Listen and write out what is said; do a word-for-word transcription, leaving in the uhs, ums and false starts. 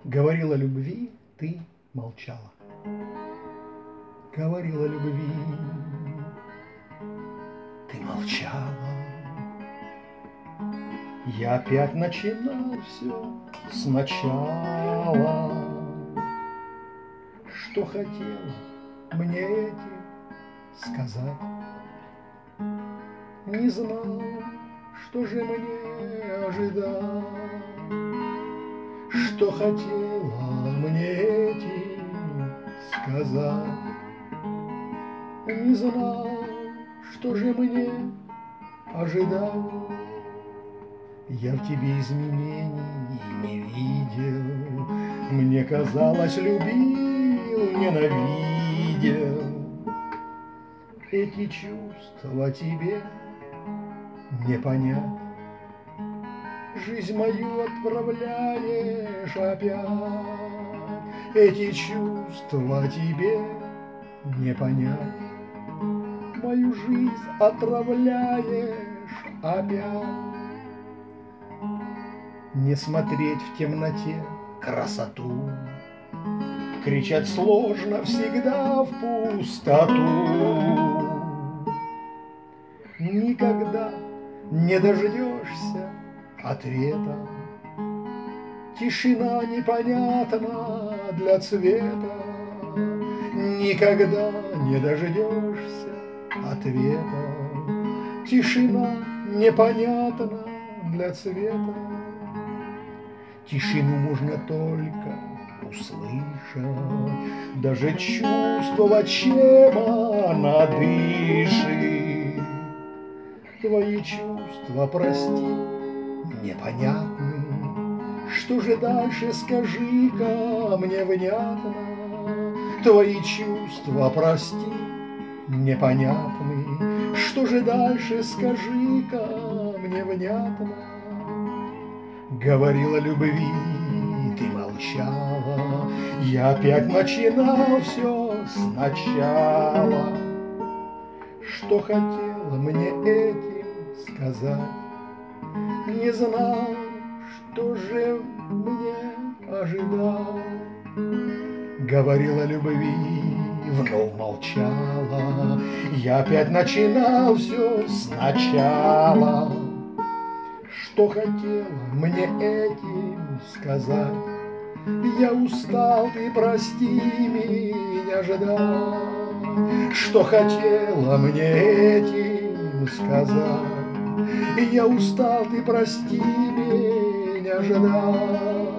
Говорила любви, ты молчала. Говорила любви, ты молчала. Я опять начинал все сначала. Что хотела мне этим сказать, не знал, что же мне ожидать. Что хотела мне этим сказать, не знал, что же мне ожидать. Я в тебе изменений не видел, мне казалось, любил, ненавидел. Эти чувства тебе не понять. Жизнь мою отправляешь опять. Эти чувства тебе не понять. Мою жизнь отравляешь опять. Не смотреть в темноте красоту, кричать сложно всегда в пустоту. Никогда не дождешься ответа, тишина непонятна для цвета. Никогда не дождешься ответа, тишина непонятна для цвета. Тишину можно только услышать, даже чувствовать, чем она дышит. Твои чувства, прости, непонятны. Что же дальше, скажи-ка мне внятно. Твои чувства, прости, непонятны. Что же дальше, скажи-ка мне внятно. Говорила любви, ты молчала. Я опять начинал все сначала. Что хотела мне этим сказать, не знал, что же мне ожидал. Говорила любви, вновь молчала. Я опять начинал все сначала. Что хотела мне этим сказать, я устал, ты прости меня, ждать. Что хотела мне этим сказать, я устал, ты прости меня, ждать.